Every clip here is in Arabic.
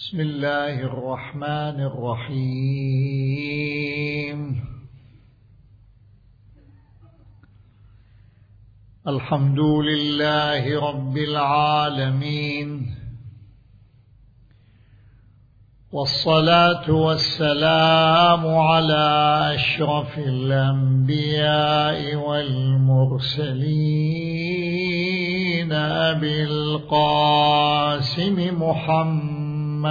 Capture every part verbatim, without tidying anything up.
بسم الله الرحمن الرحيم. الحمد لله رب العالمين، والصلاة والسلام على أشرف الأنبياء والمرسلين أبي القاسم محمد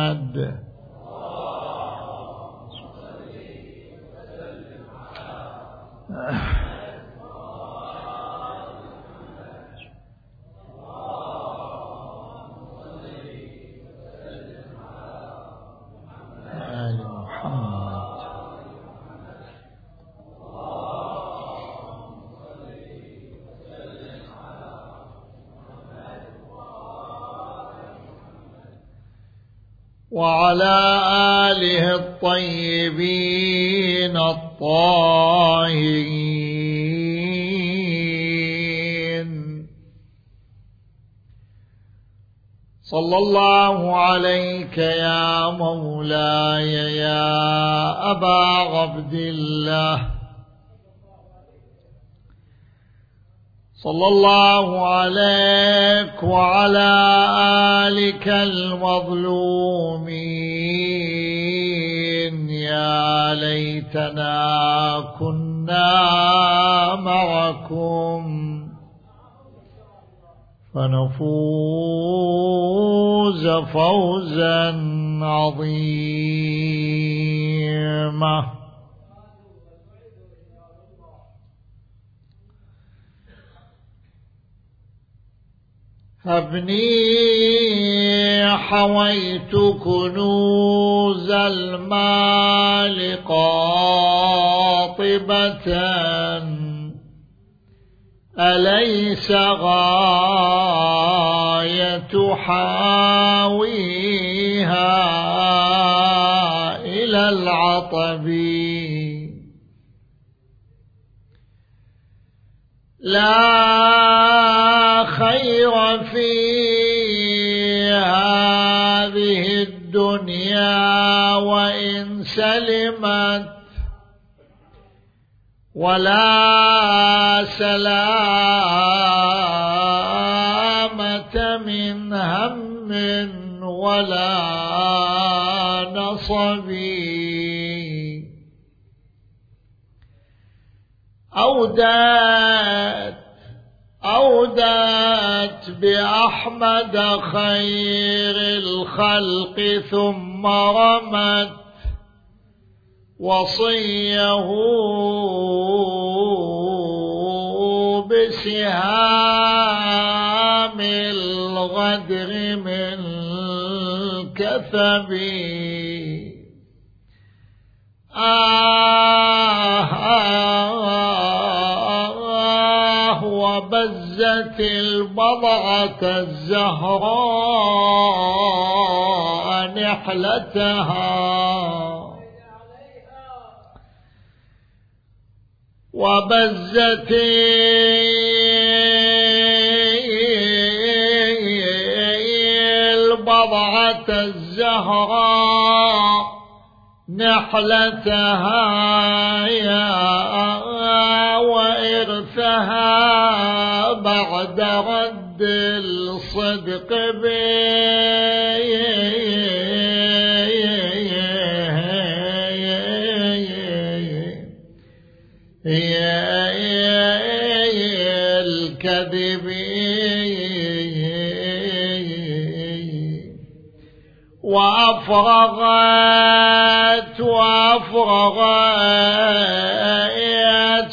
وعلى آله الطيبين الطاهرين. صلى الله عليك يا مولاي يا أبا عبد الله، صلى الله عليك وعلى آلك المظلومين. يا ليتنا كنا معكم فنفوز فوزا عظيما. هبني حويت كنوز المال قاطبة، أليس غاية حاويها إلى العطب؟ لا خير في هذه الدنيا وإن سلمت، ولا سلامة من هم ولا نصب. أودت أودت بأحمد خير الخلق، ثم رمت وصيه بسهام الغدر من كثب. آه, آه وبزت البضعة الزهراء نحلتها، وبزت البضعة الزهراء نحلتها يا وإرثها بعد رد الصدق بي الكذب. وأفرغت وأفرغت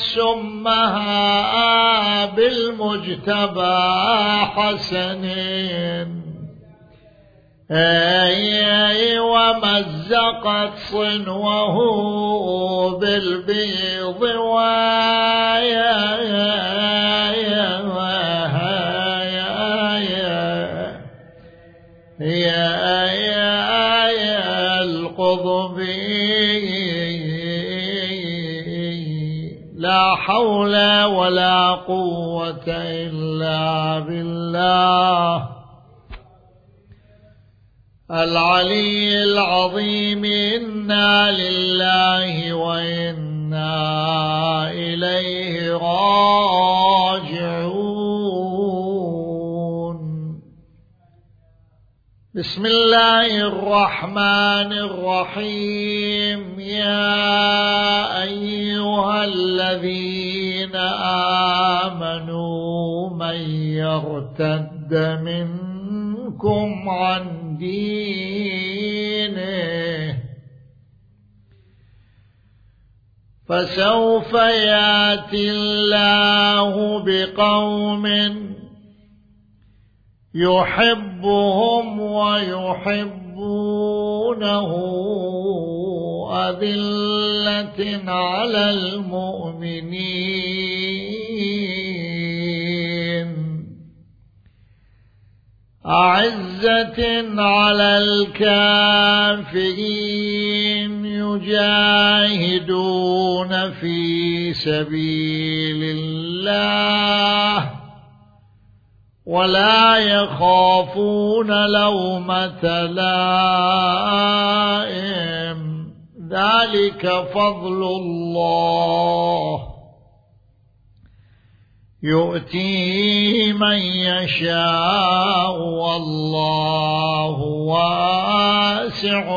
سمها بالمجتبى حسن، ومزقت صنوه بالبيض يا القضب. لا حول ولا قوة إلا بالله العلي العظيم. إنا لله وإنا إليه راجعون. بسم الله الرحمن الرحيم. يا أيها الذين آمنوا من يرتد منكم عن دينه فسوف يأتي الله بقوم يحبهم ويحبونه أذلة على المؤمنين أعزة على الكافرين يجاهدون في سبيل الله ولا يخافون لومة لائم ذلك فضل الله يؤتيه من يشاء والله واسع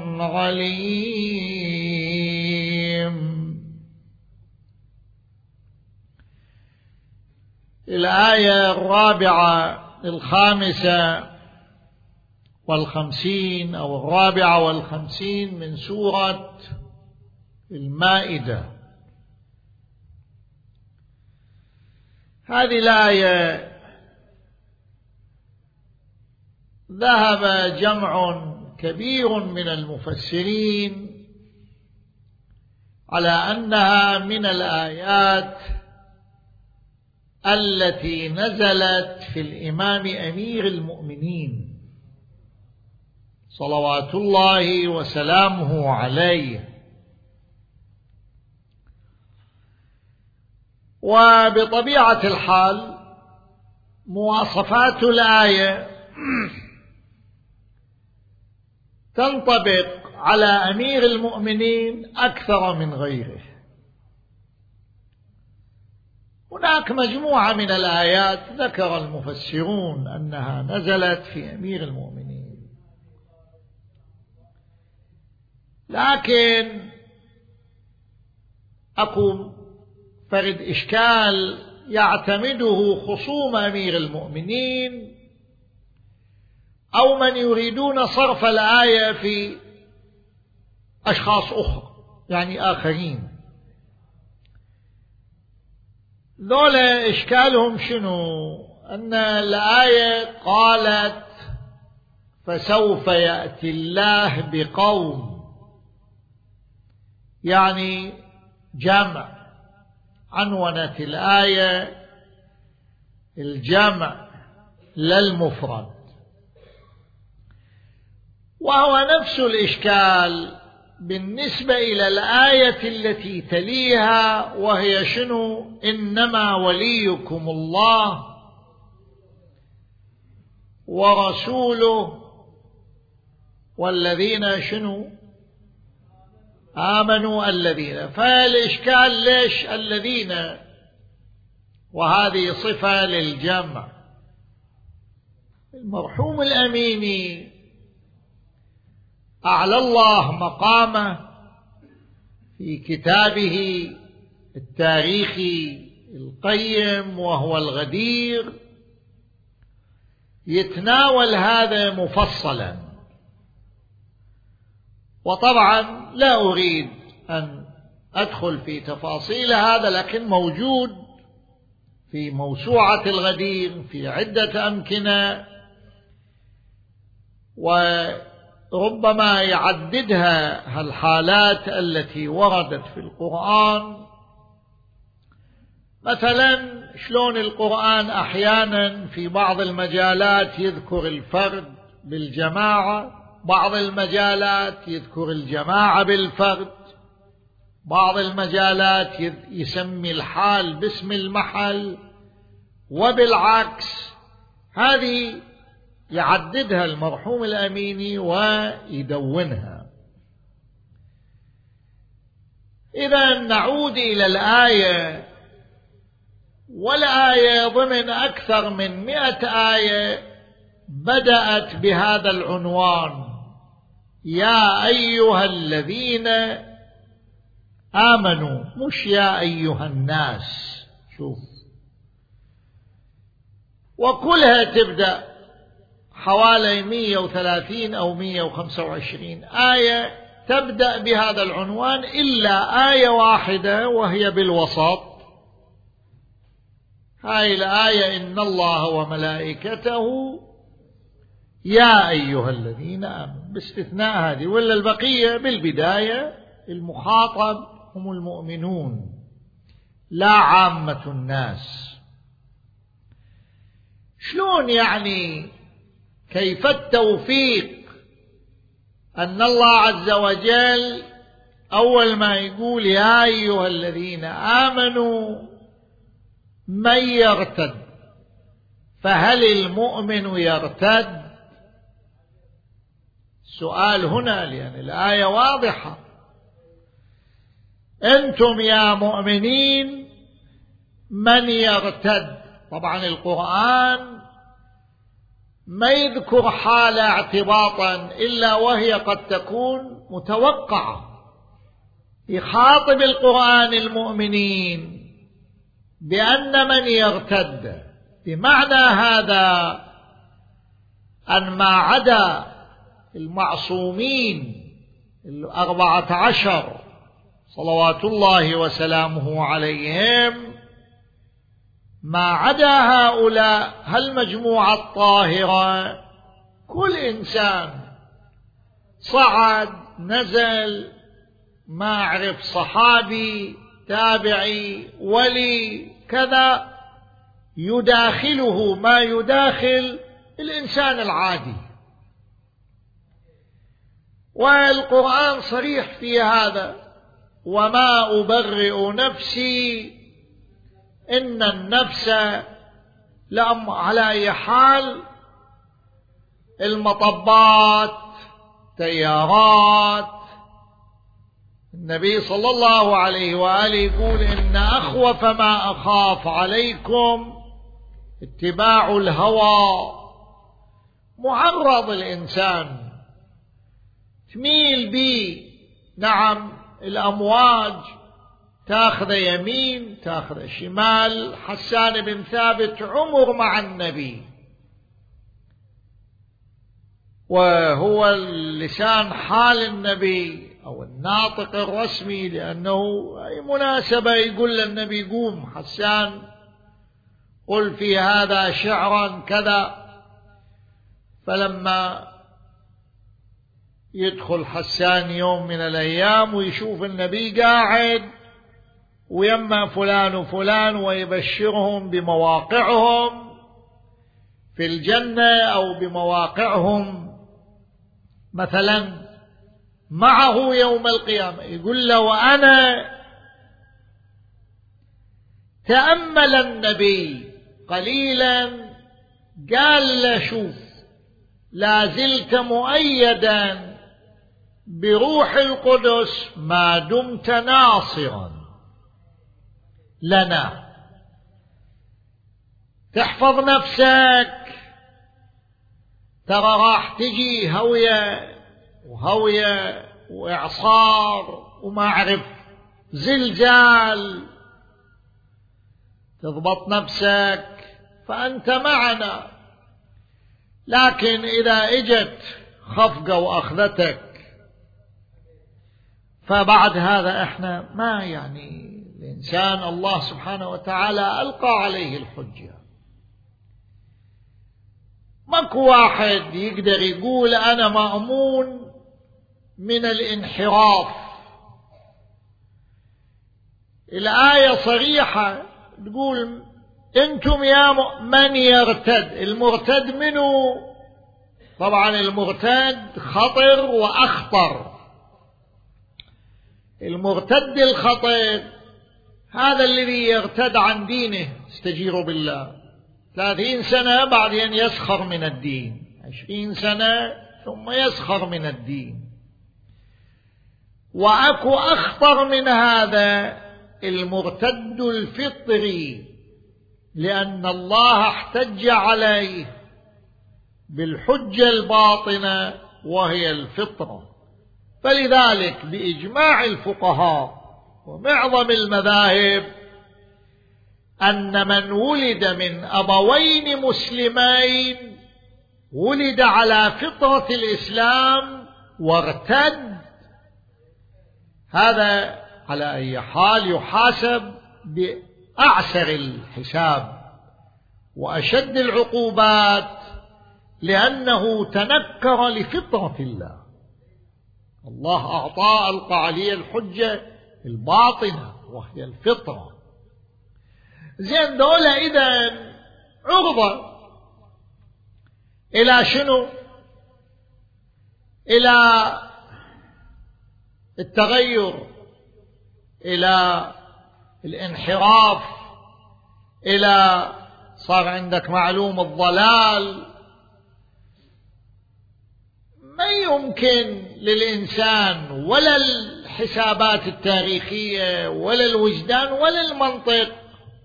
عليم. الآية الرابعة الخامسة والخمسين أو الرابعة والخمسين من سورة المائدة. هذه الآية ذهب جمع كبير من المفسرين على أنها من الآيات التي نزلت في الإمام أمير المؤمنين صلوات الله وسلامه عليه. وبطبيعة الحال مواصفات الآية تنطبق على أمير المؤمنين أكثر من غيره. هناك مجموعة من الآيات ذكر المفسرون أنها نزلت في أمير المؤمنين، لكن أقوم فرد إشكال يعتمده خصوم أمير المؤمنين أو من يريدون صرف الآية في أشخاص أخرى، يعني آخرين. ذولا إشكالهم شنو؟ أن الآية قالت فسوف يأتي الله بقوم، يعني جمع. عنونت الآية الجمع للمفرد، وهو نفس الإشكال بالنسبة إلى الآية التي تليها، وهي شنو؟ إنما وليكم الله ورسوله والذين شنو آمنوا الذين. فالإشكال ليش الذين وهذه صفة للجمع؟ المرحوم الأميني أعلى الله مقامه في كتابه التاريخي القيم وهو الغدير يتناول هذا مفصلا. وطبعا لا أريد أن أدخل في تفاصيل هذا، لكن موجود في موسوعة الغدير في عدة أمكنة، وربما يعددها الحالات التي وردت في القرآن. مثلا شلون القرآن أحيانا في بعض المجالات يذكر الفرد بالجماعة، بعض المجالات يذكر الجماعة بالفرد، بعض المجالات يسمي الحال باسم المحل، وبالعكس. هذه يعددها المرحوم الأميني ويدونها. إذا نعود إلى الآية، والآية ضمن أكثر من مئة آية بدأت بهذا العنوان: يا أيها الذين آمنوا، مش يا أيها الناس. شوف، وكلها تبدأ حوالي مئة وثلاثين أو مئة وخمسة وعشرين آية تبدأ بهذا العنوان، إلا آية واحدة وهي بالوسط، هاي الآية: إن الله وملائكته يا أيها الذين آمنوا، باستثناء هذه، ولا البقية بالبداية المخاطب هم المؤمنون لا عامة الناس. شلون يعني؟ كيف التوفيق أن الله عز وجل أول ما يقول يا أيها الذين آمنوا من يرتد، فهل المؤمن يرتد؟ سؤال هنا، لأن الآية واضحة: أنتم يا مؤمنين من يرتد. طبعا القرآن ما يذكر حالة اعتباطا إلا وهي قد تكون متوقعة. يخاطب القرآن المؤمنين بأن من يرتد، بمعنى هذا أن ما عدا المعصومين الأربعة عشر صلوات الله وسلامه عليهم، ما عدا هؤلاء هالمجموعة الطاهرة، كل إنسان صعد نزل، ما أعرف صحابي تابعي ولي كذا، يداخله ما يداخل الإنسان العادي. والقرآن صريح في هذا: وما أبرئ نفسي إن النفس لأم. على أي حال، المطبات، تيارات، النبي صلى الله عليه وآله يقول: إن أخوف ما أخاف عليكم اتباع الهوى. معرض الإنسان، تميل بي نعم الأمواج، تاخذ يمين تاخذ شمال. حسان بن ثابت عمر مع النبي، وهو اللسان حال النبي أو الناطق الرسمي، لأنه أي مناسبة يقول للنبي: قوم حسان قل في هذا شعرا كذا. فلما يدخل حسان يوم من الأيام ويشوف النبي قاعد ويما فلان وفلان ويبشرهم بمواقعهم في الجنة أو بمواقعهم مثلا معه يوم القيامة، يقول له: وأنا تأمل النبي قليلا، قال له: شوف، لا زلت مؤيدا بروح القدس ما دمت ناصرا لنا. تحفظ نفسك، ترى راح تجي هوية وهوية وإعصار وما أعرف زلزال، تضبط نفسك فأنت معنا. لكن إذا اجت خفقة وأخذتك، فبعد هذا احنا ما يعني الإنسان الله سبحانه وتعالى ألقى عليه الحجة. ماكو واحد يقدر يقول أنا مأمون من الانحراف. الآية صريحة تقول: أنتم يا من يرتد. المرتد منه؟ طبعا المرتد خطر وأخطر. المرتد الخطر هذا الذي يرتد عن دينه، استجير بالله، ثلاثين سنة بعدين يسخر من الدين، عشرين سنة ثم يسخر من الدين. وأكو أخطر من هذا المرتد الفطري، لأن الله احتج عليه بالحجة الباطنة وهي الفطرة. فلذلك بإجماع الفقهاء ومعظم المذاهب أن من ولد من أبوين مسلمين ولد على فطرة الإسلام وارتد، هذا على أي حال يحاسب بأعسر الحساب وأشد العقوبات، لأنه تنكر لفطرة الله. الله أعطاه ألقى عليه الحجة الباطنة وهي الفطرة. زين، دولة إذن عرضة إلى شنو؟ إلى التغير، إلى الانحراف، إلى صار عندك معلوم الضلال. ما يمكن للإنسان ولا الحسابات التاريخية ولا الوجدان ولا المنطق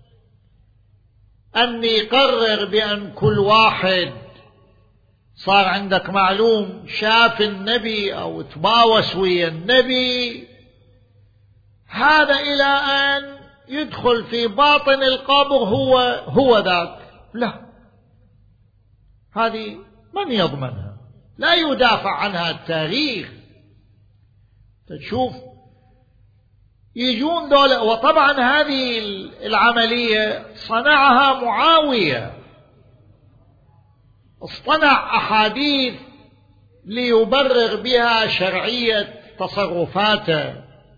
أن يقرر بأن كل واحد صار عندك معلوم شاف النبي أو تباوس ويا النبي، هذا إلى أن يدخل في باطن القبر هو هو ذاك. لا، هذه من يضمنها؟ لا يدافع عنها التاريخ. تشوف يجون دولة، وطبعا هذه العملية صنعها معاوية، اصطنع أحاديث ليبرر بها شرعية تصرفاته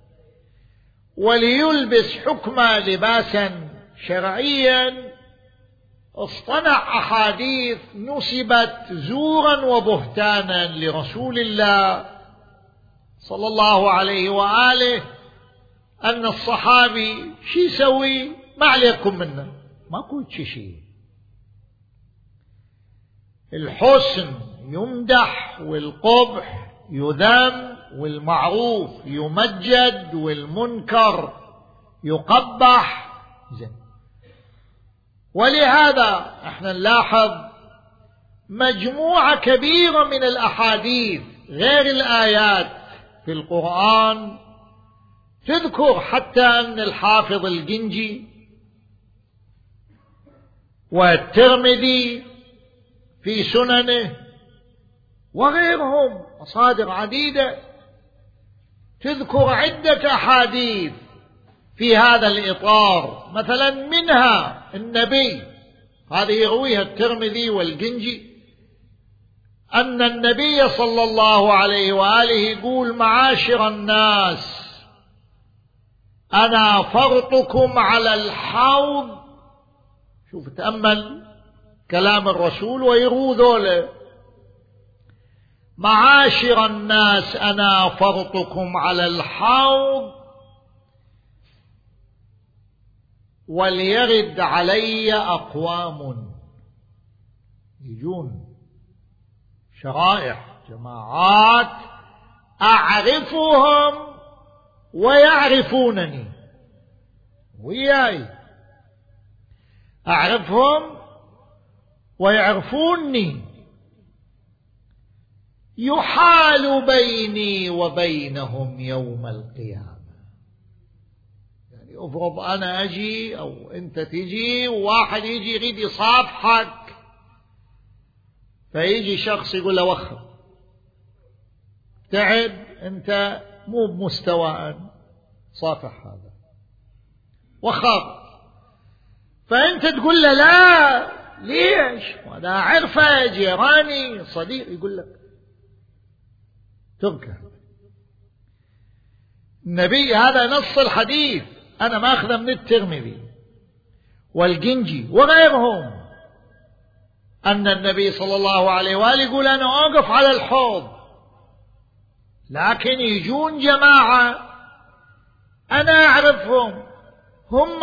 وليلبس حكمه لباسا شرعيا. اصطنع أحاديث نسبت زورا وبهتانا لرسول الله صلى الله عليه وآله، أن الصحابي شي يسوي؟ ما عليكم منه، ما كنت شيء. الحسن يمدح والقبح يذم والمعروف يمجد والمنكر يقبح. زين، ولهذا احنا نلاحظ مجموعة كبيرة من الأحاديث غير الآيات في القرآن تذكر حتى أن الحافظ الجنجي والترمذي في سننه وغيرهم مصادر عديدة تذكر عدة أحاديث في هذا الإطار. مثلا منها النبي، هذه يرويها الترمذي والجنجي، أن النبي صلى الله عليه وآله يقول: معاشر الناس، أنا فرطكم على الحوض. شوف، تأمل كلام الرسول ويروا ذولا: معاشر الناس، أنا فرطكم على الحوض، وليرد علي أقوام. يجون شرائح، جماعات أعرفهم ويعرفونني، وياي أعرفهم ويعرفوني، يحال بيني وبينهم يوم القيامة. يعني افرض أنا أجي أو أنت تجي وواحد يجي يريد يصافحك، فيجي شخص يقول له: وخر، تعب، أنت مو بمستوى صافح هذا، وخر. فأنت تقول له: لا، ليش؟ وأنا أعرفه، جيراني، صديق. يقول لك تركه. النبي، هذا نص الحديث، أنا ما أخذ من الترمذي والجنجي وغيرهم، أن النبي صلى الله عليه وآله يقول: أنا أوقف على الحوض، لكن يجون جماعة أنا أعرفهم، هم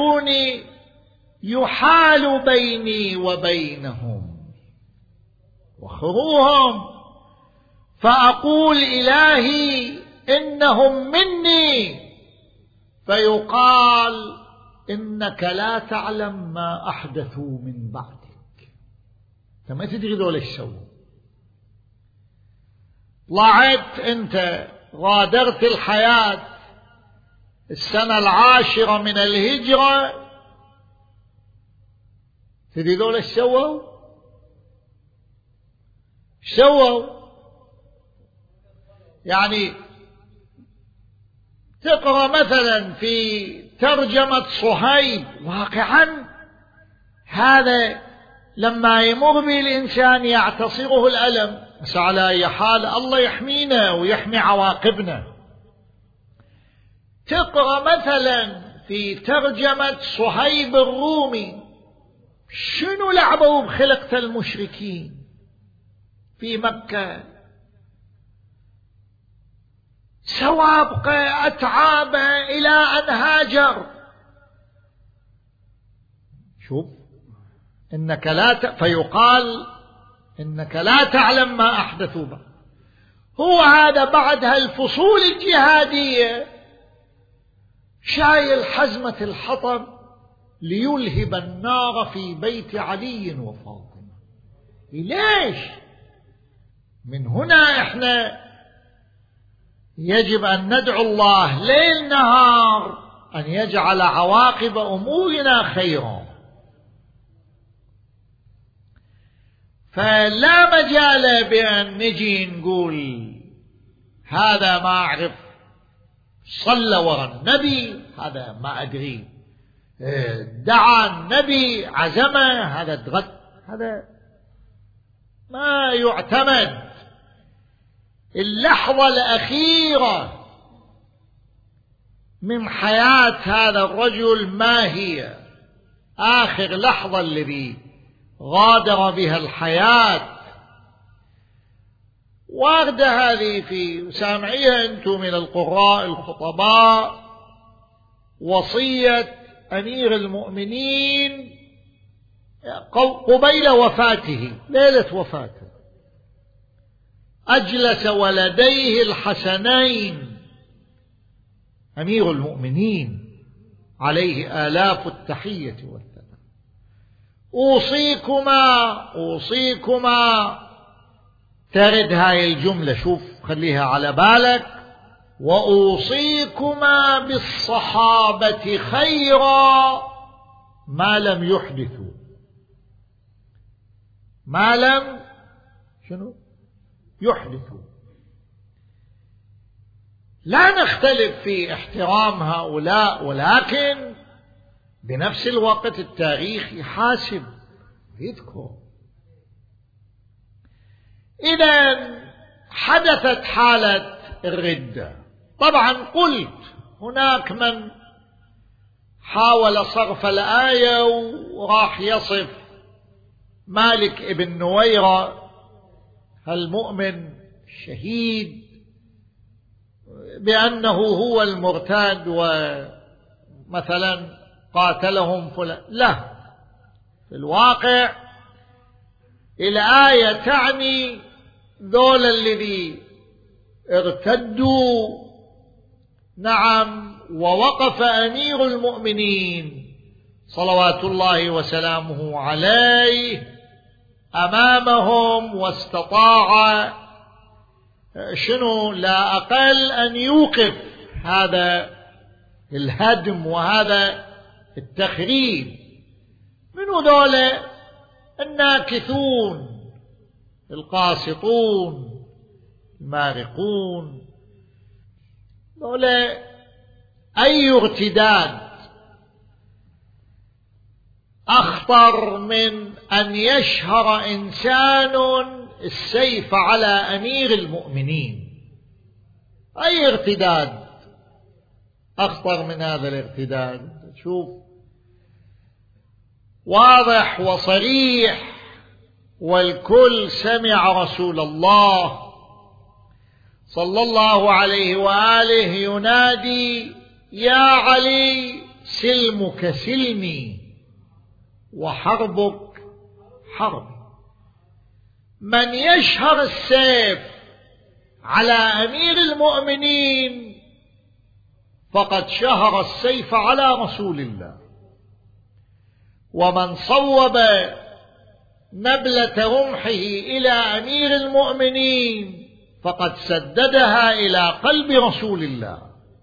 يعرفوني، يحال بيني وبينهم. وخروهم، فأقول إلهي إنهم مني، فيقال إنك لا تعلم ما أحدثوا من بعدك. أنت ما تدري دول ايش سووا. طلعت أنت غادرت الحياة السنة العاشرة من الهجرة، تدري دول ايش سووا؟ ايش سووا؟ يعني تقرأ مثلا في ترجمة صهيب، واقعا هذا لما يمر به الإنسان يعتصره الألم، بس على أي حال الله يحمينا ويحمي عواقبنا. تقرأ مثلا في ترجمة صهيب الرومي، شنو لعبوا بخلقة المشركين في مكة، سوابق أتعاب إلى أن هاجر. شوف إنك لا ت... فيقال إنك لا تعلم ما أحدثوا بعد. هو هذا بعد هالفصول الجهادية شايل حزمة الحطب ليلهب النار في بيت علي وفاطمة. ليش؟ من هنا احنا يجب أن ندعو الله ليل نهار أن يجعل عواقب أمورنا خيرا. فلا مجال بأن نجي نقول هذا ما أعرف صلى وراء النبي، هذا ما أدري دعا النبي عزمه، هذا تغد، هذا ما يعتمد. اللحظة الأخيرة من حياة هذا الرجل ما هي؟ آخر لحظة الذي غادر بها الحياة، واردة هذه في سامعيها أنتم من القراء الخطباء، وصية أمير المؤمنين قبيل وفاته، ليلة وفاته، أجلس ولديه الحسنين أمير المؤمنين عليه آلاف التحية والثناء: أوصيكما أوصيكما، ترد هاي الجملة، شوف خليها على بالك، وأوصيكما بالصحابة خيرا ما لم يحدثوا، ما لم شنو يحدثوا. لا نختلف في احترام هؤلاء، ولكن بنفس الوقت التاريخ يحاسب ويذكر. إذا حدثت حالة الردة. طبعا قلت هناك من حاول صرف الآية وراح يصف مالك ابن نويرة المؤمن الشهيد بأنه هو المرتاد ومثلا قاتلهم فلان. لا، في الواقع الآية تعني ذول الذي ارتدوا، نعم، ووقف أمير المؤمنين صلوات الله وسلامه عليه أمامهم، واستطاع شنو لا أقل أن يوقف هذا الهدم وهذا التخريب. من ذولا الناكثون القاسطون المارقون، ذولا أي ارتداد أخطر من أن يشهر إنسان السيف على أمير المؤمنين؟ أي ارتداد أخطر من هذا الارتداد؟ شوف واضح وصريح، والكل سمع رسول الله صلى الله عليه وآله ينادي: يا علي سلمك سلمي وحربك حربي. من يشهر السيف على أمير المؤمنين فقد شهر السيف على رسول الله، ومن صوب نبلة رمحه إلى أمير المؤمنين فقد سددها إلى قلب رسول الله،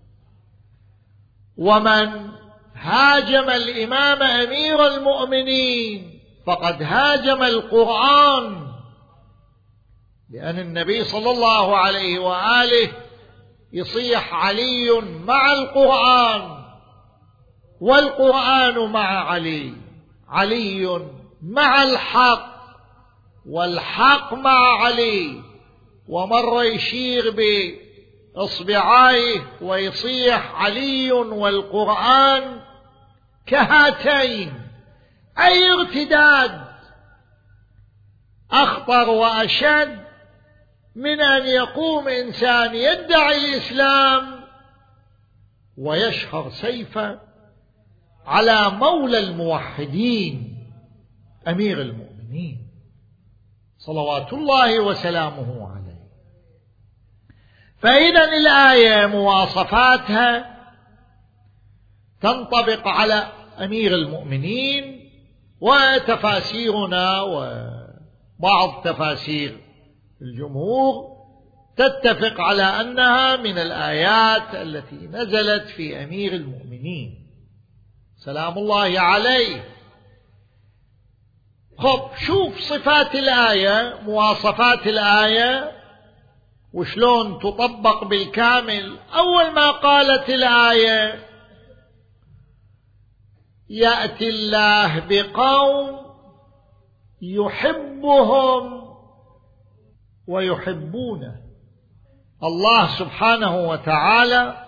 ومن هاجم الإمام أمير المؤمنين فقد هاجم القرآن، لأن النبي صلى الله عليه وآله يصيح علي مع القرآن والقرآن مع علي، علي مع الحق والحق مع علي، ومر يشير بإصبعائه ويصيح علي والقرآن كهاتين، أي ارتداد أخطر وأشد من أن يقوم إنسان يدعي الإسلام ويشهر سيفه على مولى الموحدين أمير المؤمنين صلوات الله وسلامه عليه. فإذا الآية مواصفاتها تنطبق على أمير المؤمنين، وتفاسيرنا وبعض تفاسير الجمهور تتفق على أنها من الآيات التي نزلت في أمير المؤمنين سلام الله عليه. خب شوف صفات الآية، مواصفات الآية وشلون تطبق بالكامل. أول ما قالت الآية يأتي الله بقوم يحبهم ويحبونه، الله سبحانه وتعالى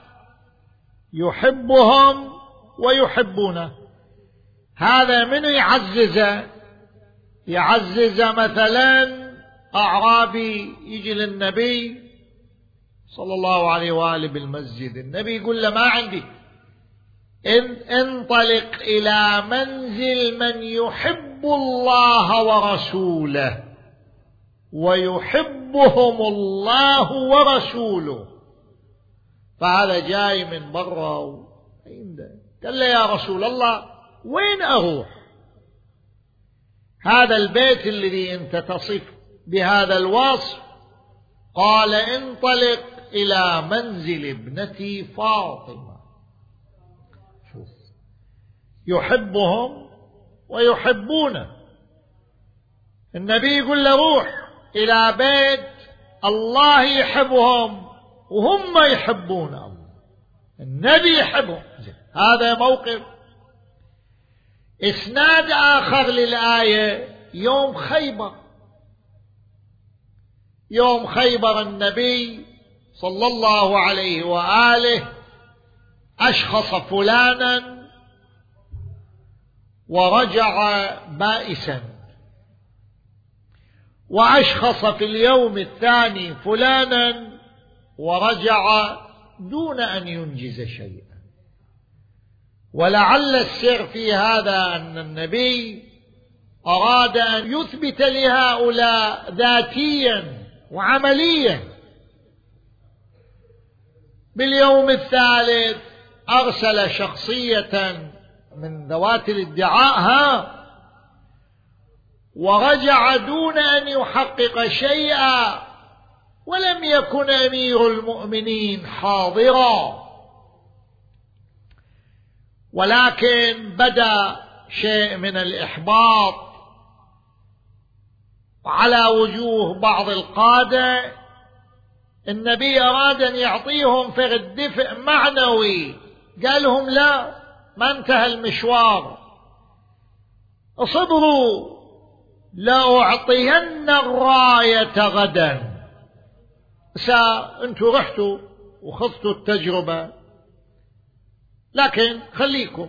يحبهم ويحبونه. هذا من يعززه؟ يعزز مثلا أعرابي يجي للنبي صلى الله عليه وآله بالمسجد، النبي يقول له ما عندي، إن انطلق إلى منزل من يحب الله ورسوله ويحبهم الله ورسوله. فهذا جاي من برا، قال له يا رسول الله وين أروح؟ هذا البيت الذي أنت تصف بهذا الوصف، قال انطلق إلى منزل ابنتي فاطمة. شوف، يحبهم ويحبونه. النبي يقول له روح إلى بيت الله يحبهم وهم يحبون الله، النبي يحبهم. هذا موقف. إسناد آخر للآية يوم خيبر، يوم خيبر النبي صلى الله عليه وآله أشخص فلانا ورجع بائسا، وأشخص في اليوم الثاني فلانا ورجع دون أن ينجز شيئا. ولعل السر في هذا أن النبي أراد أن يثبت لهؤلاء ذاتيا وعمليا. باليوم الثالث أرسل شخصية من ذوات الادعاء ها ورجع دون أن يحقق شيئا، ولم يكن أمير المؤمنين حاضرا، ولكن بدا شيء من الإحباط على وجوه بعض القادة. النبي أراد أن يعطيهم فرد دفء معنوي، قال لهم لا، ما انتهى المشوار، اصبروا لأعطين الراية غدا. سا انتوا رحتوا وخذتوا التجربة، لكن خليكم،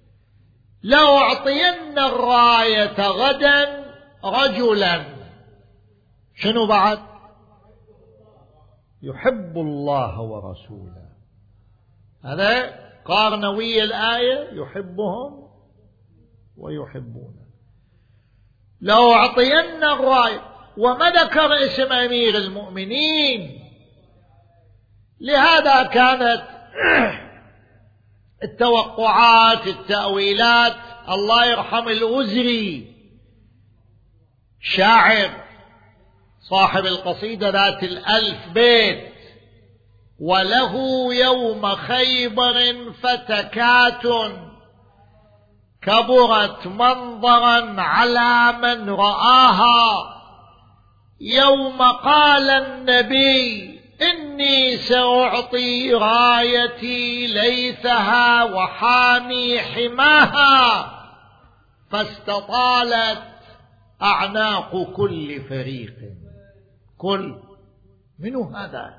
لأعطين الراية غدا رجلا شنو بعد؟ يحب الله ورسوله. هذا قارنوي الآية، يحبهم ويحبونه. لأعطين الراية، وما ذكر اسم أمير المؤمنين. لهذا كانت التوقعات التأويلات. الله يرحم الأزري شاعر صاحب القصيدة ذات الألف بيت: وله يوم خيبر فتكات كبرت منظرا على من رآها، يوم قال النبي إني سأعطي رايتي ليثها وحامي حماها، فاستطالت أعناق كل فريق. كل منو هذا؟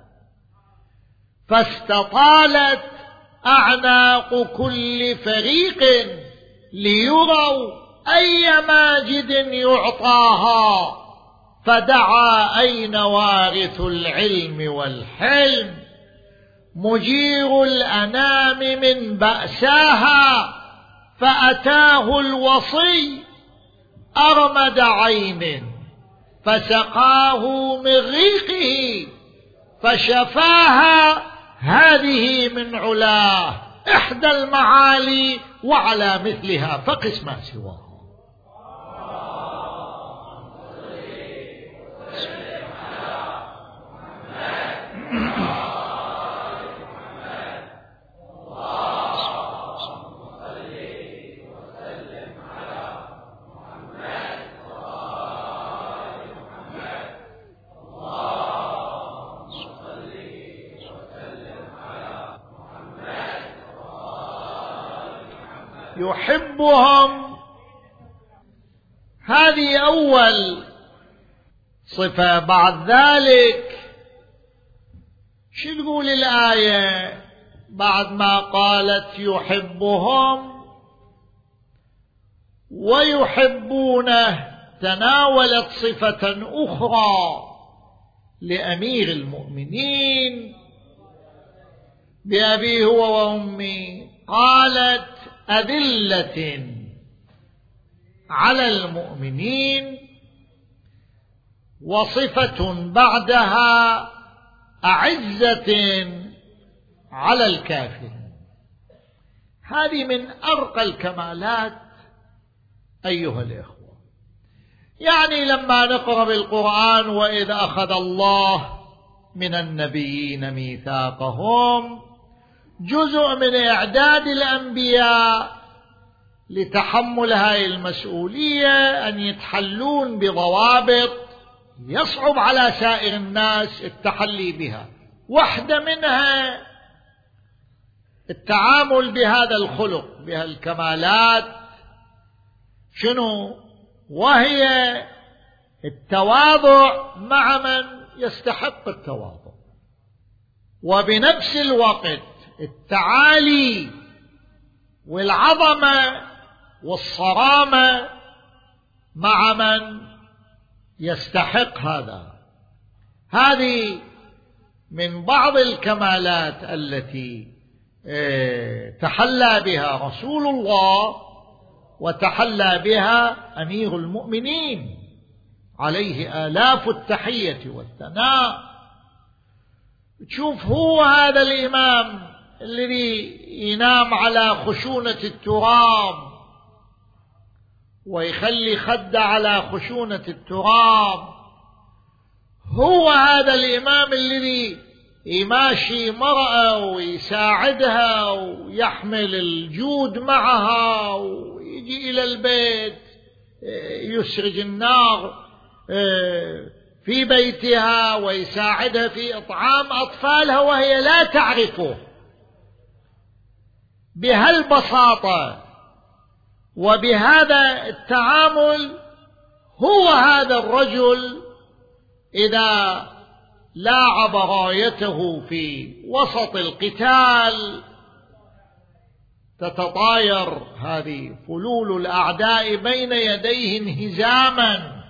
فاستطالت أعناق كل فريق ليروا أي ماجد يعطاها، فدعا أين وارث العلم والحلم مجير الأنام من بأساها، فأتاه الوصي أرمد عين فسقاه من ريقه فشفاها، هذه من علاه إحدى المعالي وعلى مثلها فقس ما سواها. يحبهم، هذه أول صفة. بعد ذلك شو تقول الآية بعد ما قالت يحبهم ويحبونه؟ تناولت صفة أخرى لأمير المؤمنين بأبي هو وأمي، قالت أذلة على المؤمنين، وصفة بعدها أعزة على الكافرين. هذه من أرقى الكمالات أيها الإخوة. يعني لما نقرأ بالقرآن وإذ أخذ الله من النبيين ميثاقهم، جزء من إعداد الأنبياء لتحمل هذه المسؤولية أن يتحلون بضوابط يصعب على سائر الناس التحلي بها. واحدة منها التعامل بهذا الخلق، بها الكمالات. شنو؟ وهي التواضع مع من يستحق التواضع، وبنفس الوقت التعالي والعظمة والصرامة مع من يستحق هذا. هذه من بعض الكمالات التي تحلى بها رسول الله وتحلى بها أمير المؤمنين عليه آلاف التحية والثناء. تشوف هو هذا الإمام الذي ينام على خشونة التراب ويخلي خده على خشونة التراب، هو هذا الإمام الذي يماشي مرأة ويساعدها ويحمل الجود معها ويجي إلى البيت يسرج النار في بيتها ويساعدها في إطعام أطفالها وهي لا تعرفه. بهالبساطة وبهذا التعامل هو هذا الرجل إذا لاعب رايته في وسط القتال تتطاير هذه فلول الأعداء بين يديه انهزاما.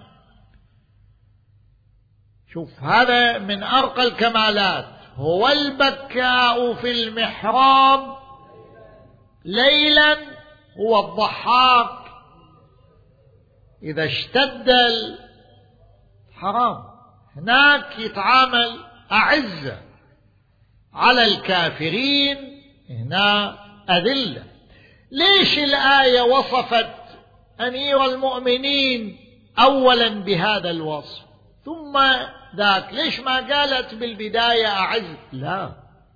شوف، هذا من أرقى الكمالات. هو البكاء في المحراب ليلا، هو الضحاك إذا اشتد حرام. هناك يتعامل أعزة على الكافرين، هنا أذلة. ليش الآية وصفت أمير المؤمنين أولا بهذا الوصف ثم ذاك؟ ليش ما قالت بالبداية أعز؟ لا،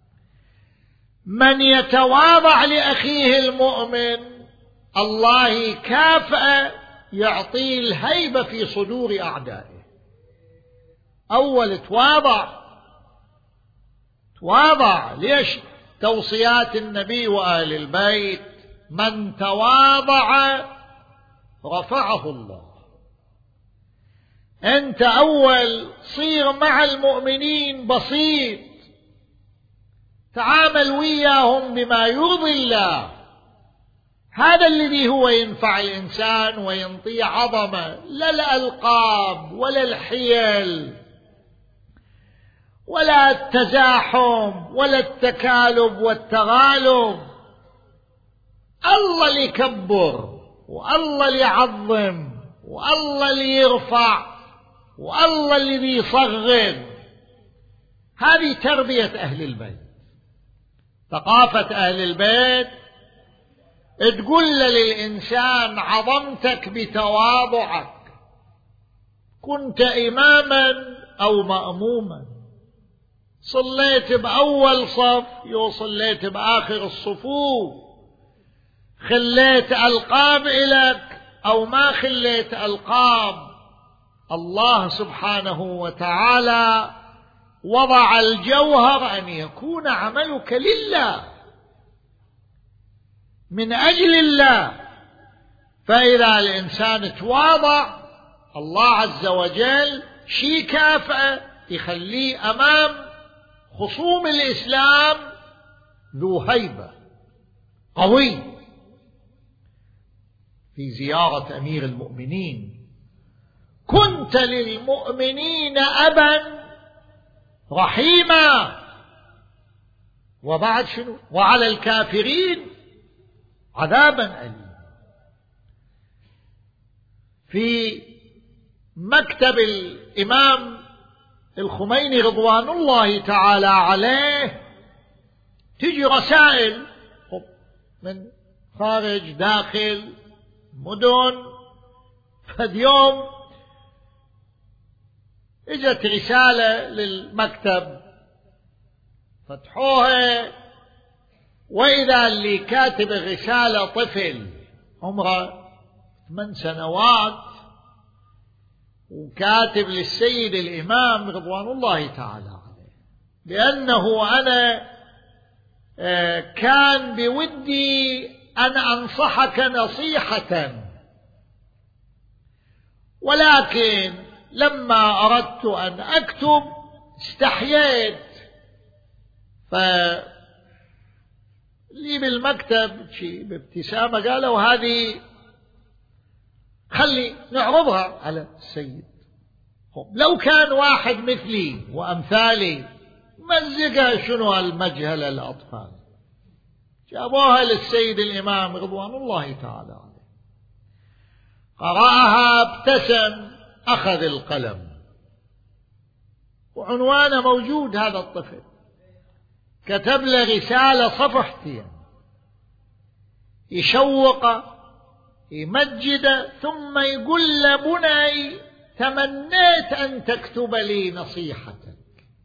من يتواضع لأخيه المؤمن الله يكافئه، يعطيه الهيبة في صدور أعدائه. أول تواضع، تواضع. ليش؟ توصيات النبي وآل البيت: من تواضع رفعه الله. أنت أول صير مع المؤمنين بسيط، تعامل وياهم بما يرضي الله. هذا الذي هو ينفع الإنسان وينطيه عظمة، لا الألقاب ولا الحيل ولا التزاحم ولا التكالب والتغالب. الله اللي يكبر، والله اللي يعظم، والله اللي يرفع، والله اللي يصغر. هذه تربية أهل البيت، ثقافة أهل البيت. تقول للإنسان عظمتك بتواضعك، كنت إماما أو مأموما، صليت بأول صف يو صليت بآخر الصفوف، خليت ألقاب إلك أو ما خليت ألقاب، الله سبحانه وتعالى وضع الجوهر أن يكون عملك لله من أجل الله. فإذا الإنسان تواضع، الله عز وجل شي كافأ يخليه أمام خصوم الإسلام ذو هيبة قوي. في زيارة أمير المؤمنين: كنت للمؤمنين أبا رحيما، وبعد شنو؟ وعلى الكافرين عذابا أليما. في مكتب الإمام الخميني رضوان الله تعالى عليه تجي رسائل من خارج داخل مدن. فاليوم اجت رسالة للمكتب، فتحوها وإذا اللي كاتب الرسالة طفل عمره ثمان سنوات، وكاتب للسيد الإمام رضوان الله تعالى عليه بأنه أنا كان بودي أن أنصحك نصيحة، ولكن لما أردت أن أكتب استحييت. فلي بالمكتب شيء بابتسامة قالوا هذه خلي نعرضها على السيد. لو كان واحد مثلي وأمثالي مزقها شنو المجهلة الأطفال، جابوها للسيد الإمام رضوان الله تعالى عليه، قرأها ابتسم، أخذ القلم وعنوانه موجود. هذا الطفل كتب له رسالة صفحتين يشوقه يمجده، ثم يقول له: بني تمنيت أن تكتب لي نصيحتك،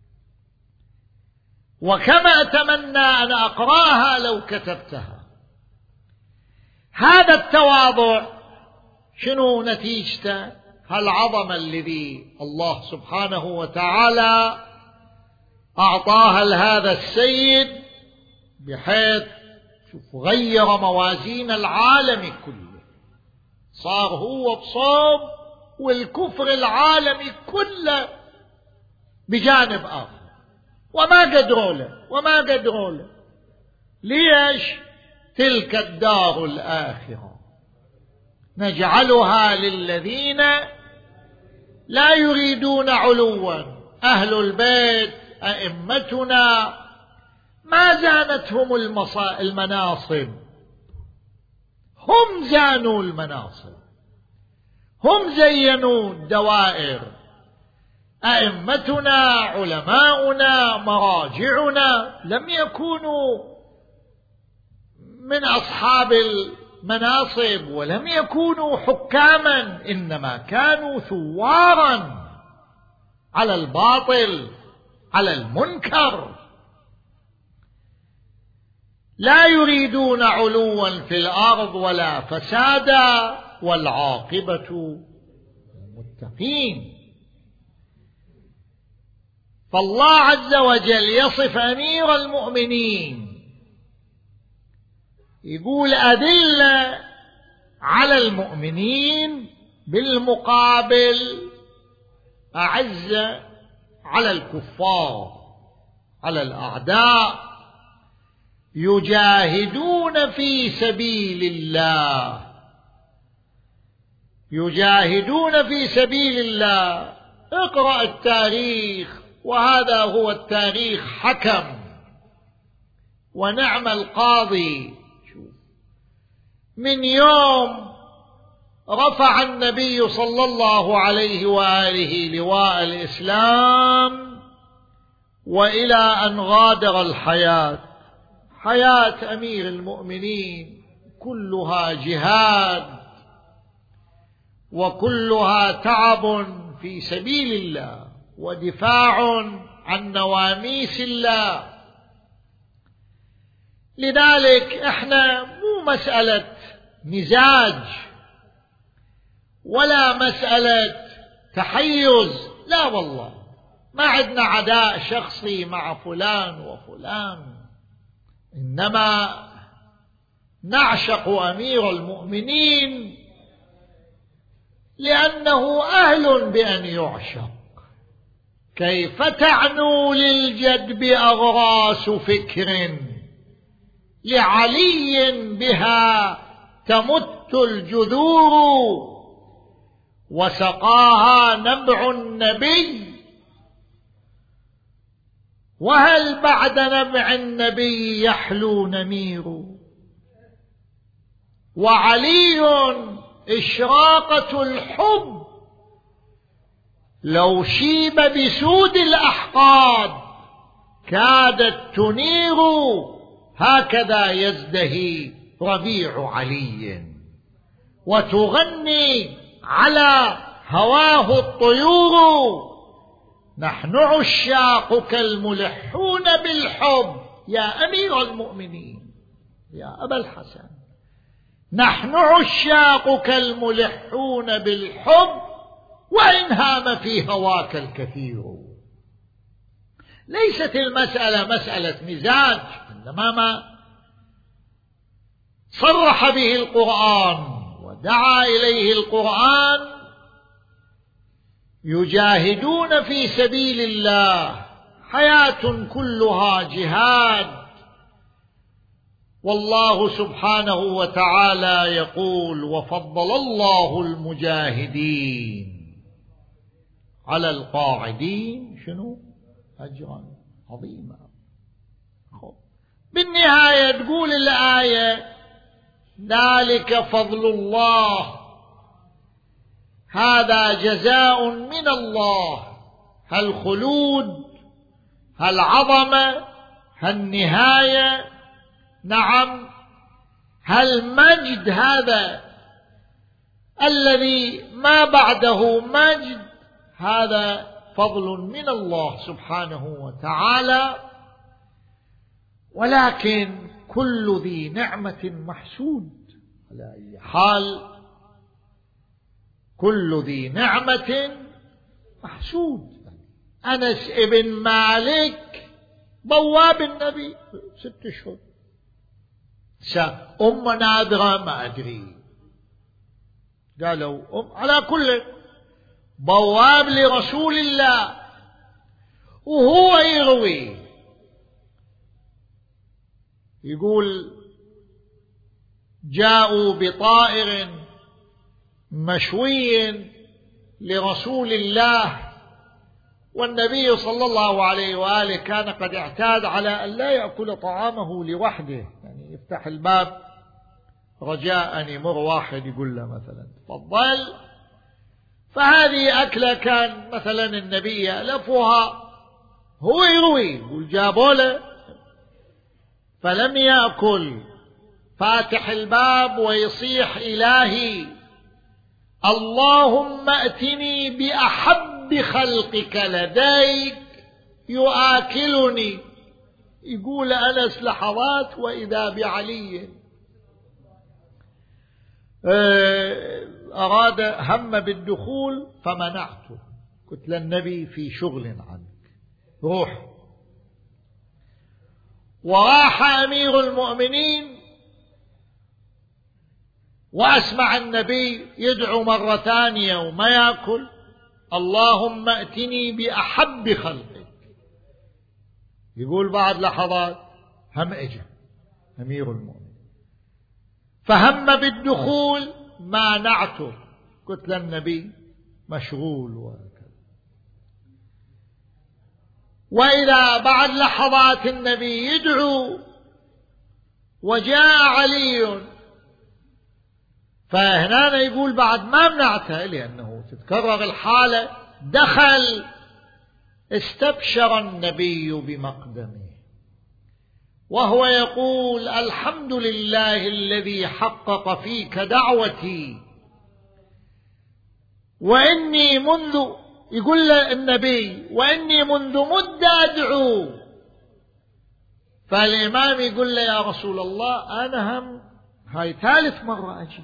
وكما أتمنى أن أقرأها لو كتبتها. هذا التواضع شنو نتيجته؟ هالعظمة الذي الله سبحانه وتعالى أعطاها لهذا السيد، بحيث شوف غير موازين العالم كله، صار هو بصوب والكفر العالمي كله بجانب آخر، وما قدروا له وما قدروا له. ليش؟ تلك الدار الآخرة نجعلها للذين لا يريدون علوا. أهل البيت أئمتنا ما زانتهم المناصب، هم زانوا المناصب، هم زينوا الدوائر، أئمتنا علماؤنا مراجعنا لم يكونوا من أصحاب المناصب ولم يكونوا حكاما، إنما كانوا ثوارا على الباطل على المنكر، لا يريدون علوا في الأرض ولا فسادا والعاقبة للمتقين. فالله عز وجل يصف أمير المؤمنين، يقول أدلة على المؤمنين، بالمقابل أعزة على الكفار على الأعداء، يجاهدون في سبيل الله يجاهدون في سبيل الله. اقرأ التاريخ، وهذا هو التاريخ حكم ونعم القاضي. من يوم رفع النبي صلى الله عليه وآله لواء الإسلام وإلى أن غادر الحياة، حياة أمير المؤمنين كلها جهاد وكلها تعب في سبيل الله ودفاع عن نواميس الله. لذلك احنا مو مسألة مزاج ولا مسألة تحيز، لا والله، ما عندنا عداء شخصي مع فلان وفلان، إنما نعشق أمير المؤمنين لأنه أهل بأن يعشق. كيف تعنو للجدب أغراس فكر لعلي بها تمت الجذور وسقاها نبع النبي، وهل بعد نبع النبي يحلو نمير. وعلي إشراقة الحب لو شيب بسود الأحقاد كادت تنير، هكذا يزدهي ربيع علي وتغني على هواه الطيور. نحن عشاقك الملحون بالحب يا أمير المؤمنين يا أبا الحسن، نحن عشاقك الملحون بالحب وإن هام في هواك الكثير. ليست المسألة مسألة مزاج، إنما ما صرح به القرآن ودعا إليه القرآن، يجاهدون في سبيل الله، حياة كلها جهاد. والله سبحانه وتعالى يقول: وفضل الله المجاهدين على القاعدين شنو أجرا عظيما. بالنهاية تقول الآية: ذلك فضل الله، هذا جزاء من الله. هل خلود، هل عظمة، هل نهاية؟ نعم. هل مجد، هذا الذي ما بعده مجد، هذا فضل من الله سبحانه وتعالى. ولكن كل ذي نعمة محسود على أي حال، كل ذي نعمة محسود. أنس ابن مالك بواب النبي ست أشهر، أم نادرة ما أدري، قالوا أم، على كل بواب لرسول الله، وهو يروي يقول: جاءوا بطائر مشوي لرسول الله، والنبي صلى الله عليه وآله كان قد اعتاد على أن لا يأكل طعامه لوحده، يعني يفتح الباب رجاء أن يمر واحد يقول له مثلا تفضل، فهذه أكلة كان مثلا النبي يألفها، هو يروي يقول جابوا له فلم يأكل، فاتح الباب ويصيح إلهي اللهم ائتني بأحب خلقك لديك يؤكلني. يقول أنس لحظات وإذا بعلي أراد هم بالدخول فمنعته، قلت للنبي في شغل عنك روح. وراح أمير المؤمنين وأسمع النبي يدعو مرة ثانية وما يأكل، اللهم ائتني بأحب خلقك. يقول بعد لحظات هم اجى أمير المؤمنين فهم بالدخول مانعته، قلت للنبي مشغول وكذا. وإذا بعد لحظات النبي يدعو وجاء علي، فهنا يقول بعد ما منعته لأنه تتكرر الحالة، دخل استبشر النبي بمقدمه وهو يقول الحمد لله الذي حقق فيك دعوتي، وإني منذ يقول النبي وإني منذ مدة أدعو. فالإمام يقول له يا رسول الله أنا هم هاي ثالث مرة أجي.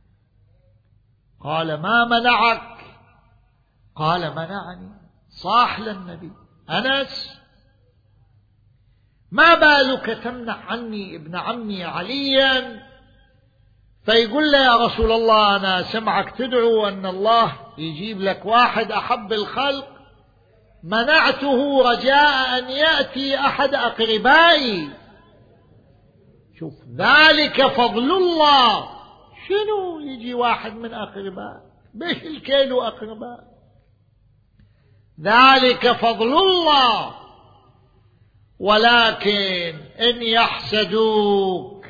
قال ما منعك؟ قال منعني. صاح للنبي أنس ما بالك تمنع عني ابن عمي عليا؟ فيقول له يا رسول الله أنا سمعك تدعو أن الله يجيب لك واحد أحب الخلق، منعته رجاء أن يأتي أحد أقربائي. شوف ذلك فضل الله. شنو يجي واحد من أقرباء؟ بيش الكيلو أقرباء؟ ذلك فضل الله. ولكن إن يحسدوك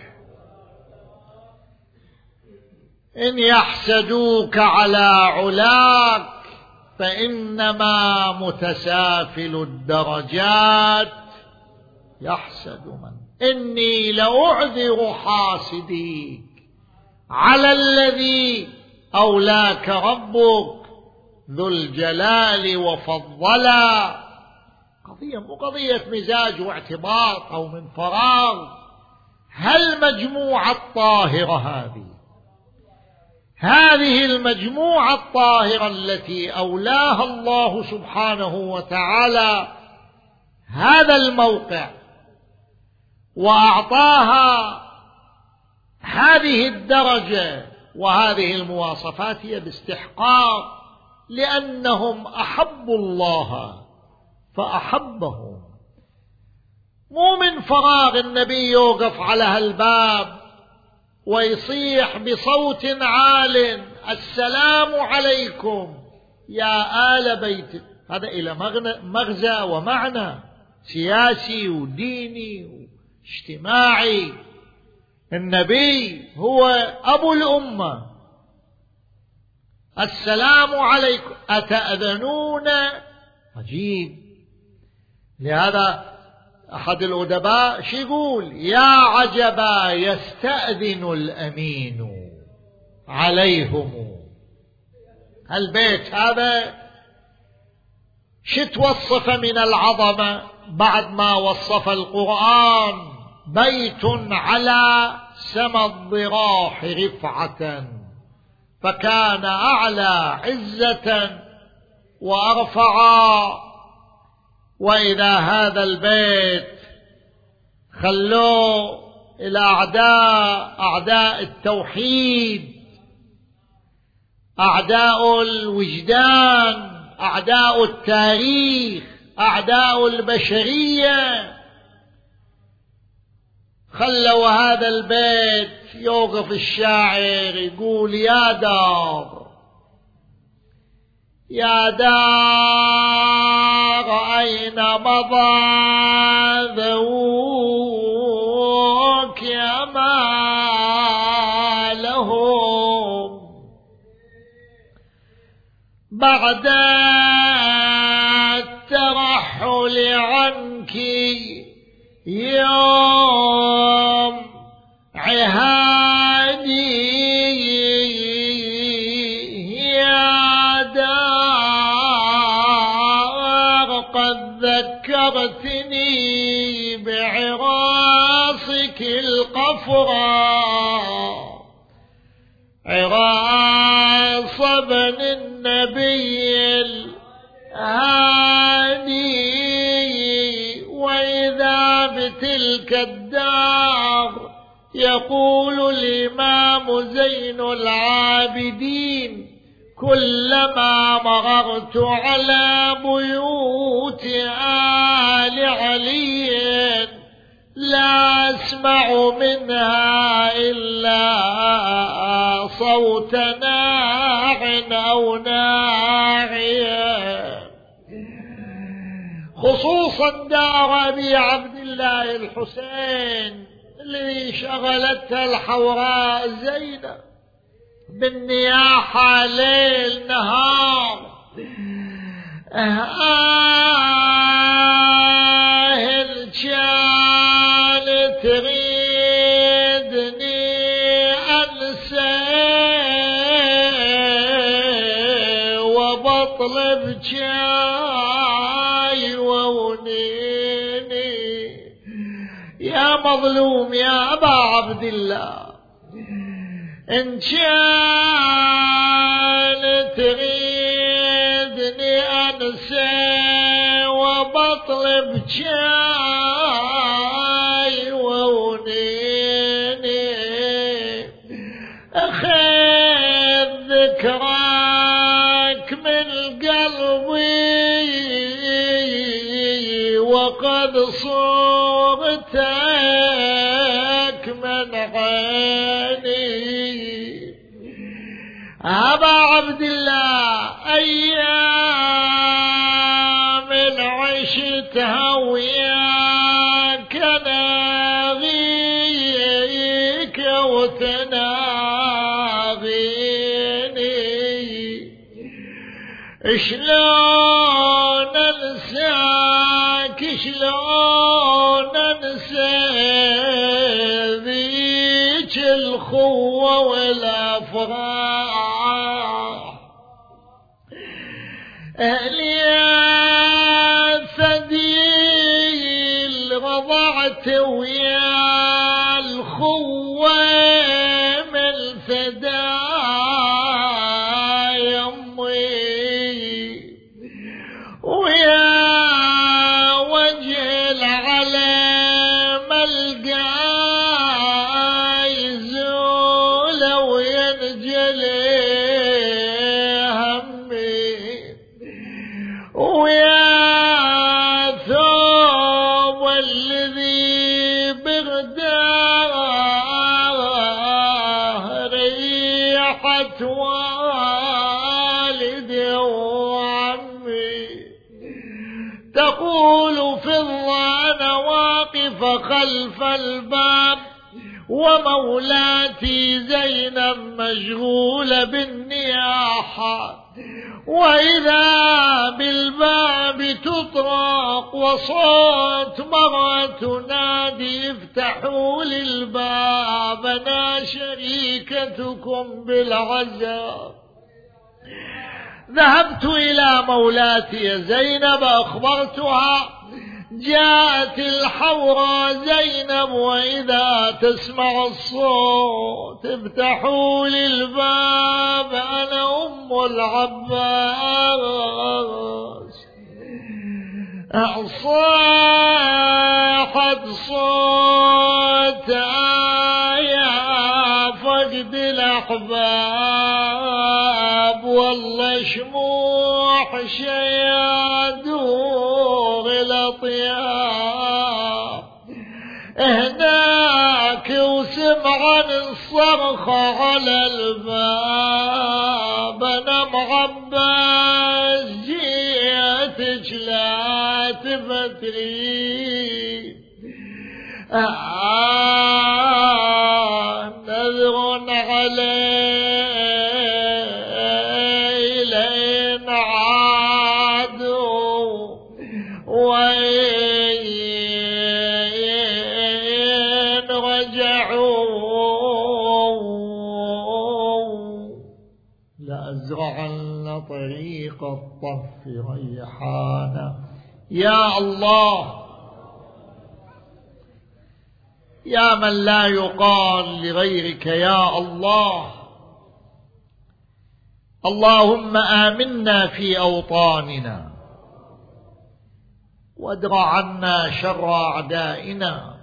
إن يحسدوك على علاك فإنما متسافل الدرجات يحسد من. إني لأعذر حاسديك على الذي أولاك ربك ذو الجلال وفضلا. قضية مو قضية مزاج واعتباط أو من فراغ. هل مجموعة الطاهرة هذه هذه المجموعة الطاهرة التي أولاها الله سبحانه وتعالى هذا الموقع وأعطاها هذه الدرجة وهذه المواصفات هي باستحقاق، لأنهم أحبوا الله فأحبهم. مو من فراغ النبي يوقف على هالباب ويصيح بصوت عال السلام عليكم يا آل بيت. هذا إلى مغزى ومعنى سياسي وديني واجتماعي. النبي هو أبو الأمة. السلام عليكم أتأذنون؟ عجيب. لهذا أحد الأدباء شو يقول؟ يا عجبا يستأذن الأمين عليهم. البيت هذا شو توصف من العظمة بعد ما وصف القرآن؟ بيت على سما الضراح رفعة فكان أعلى عزة وأرفعا. وإذا هذا البيت خلوه إلى أعداء أعداء التوحيد، أعداء الوجدان، أعداء التاريخ، أعداء البشرية، خلوا هذا البيت يوقف الشاعر يقول يا دار يا دار أين مضى ذوك يا ما لهم بعد الترحل عنك يوم عهادي يا دار قد ذكرتني بعراسك القفراء عراس ابن النبي الهادي. وإذا بتلك الدار يقول الإمام زين العابدين كلما مررت على بيوت آل علي لا أسمع منها إلا صوت ناع أو ناعية، خصوصا دار أبي عبد الله الحسين اللي شغلتها الحوراء زينب بالنياحة ليل نهار. آه كان تريدني أنسى وبطلب جاي وونيني يا مظلوم يا أبا عبد الله، إن كان تريدني أنسى وبطلب جاي وونيني أخذ ذكراك من قلبي وقد صورتك من عيني. أبا عبد الله أيام عشتها وياك ناغيك وتناغيني، شلون أنساك شلون أنسى ذيك الخوة والأفراح. يا ثديل رضعت ويا الخوة من ثدا يمي، ويا وجه العلم القا يزول وينجلي ويا ثوب الذي بغداه ريحة والدي وعمي، تقول في الظن واقف خلف الباب ومولاتي زينب مشغولة بالنياحة، وإذا بالباب تطرق وصوت مرة تنادي افتحوا للباب أنا شريكتكم بالعزاء. ذهبت إلى مولاتي زينب أخبرتها، جاءت الحوراء زينب وإذا تسمع الصوت افتحوا للباب أنا أم العباس. صاحت صوت يا فقد الأحباب والله شموح شيادور الأطياب، هناك وسمعا الصرخة على الباب أنا معباس جيتك لا تفتري. آه نذر علي لين رجعوا لأزرعن طريق الطف ريحانا. يا الله، يا من لا يقال لغيرك يا الله، اللهم آمنا في أوطاننا وادرع عنا شر أعدائنا.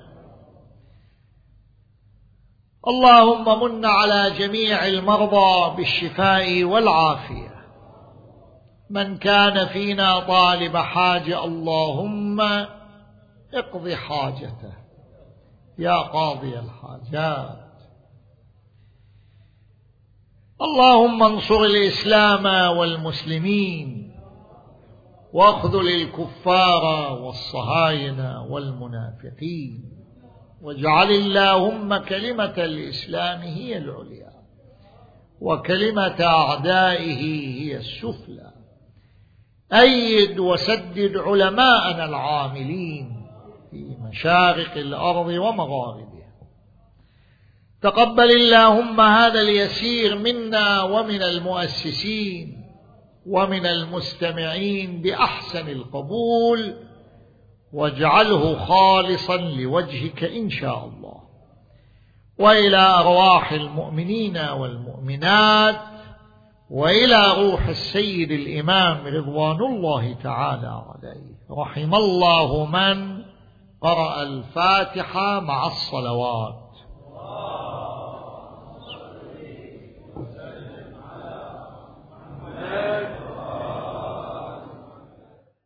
اللهم من على جميع المرضى بالشفاء والعافية، من كان فينا طالب حاجة اللهم اقض حاجته يا قاضي الحاجات. اللهم انصر الإسلام والمسلمين واخذل الكفار والصهاينة والمنافقين، واجعل اللهم كلمة الإسلام هي العليا وكلمة أعدائه هي السفلى. أيد وسدد علماءنا العاملين في مشارق الأرض ومغاربها. تقبل اللهم هذا اليسير منا ومن المؤسسين ومن المستمعين بأحسن القبول، واجعله خالصا لوجهك إن شاء الله. وإلى أرواح المؤمنين والمؤمنات وإلى روح السيد الإمام رضوان الله تعالى عليه، رحم الله من قرأ الفاتحة مع الصلوات.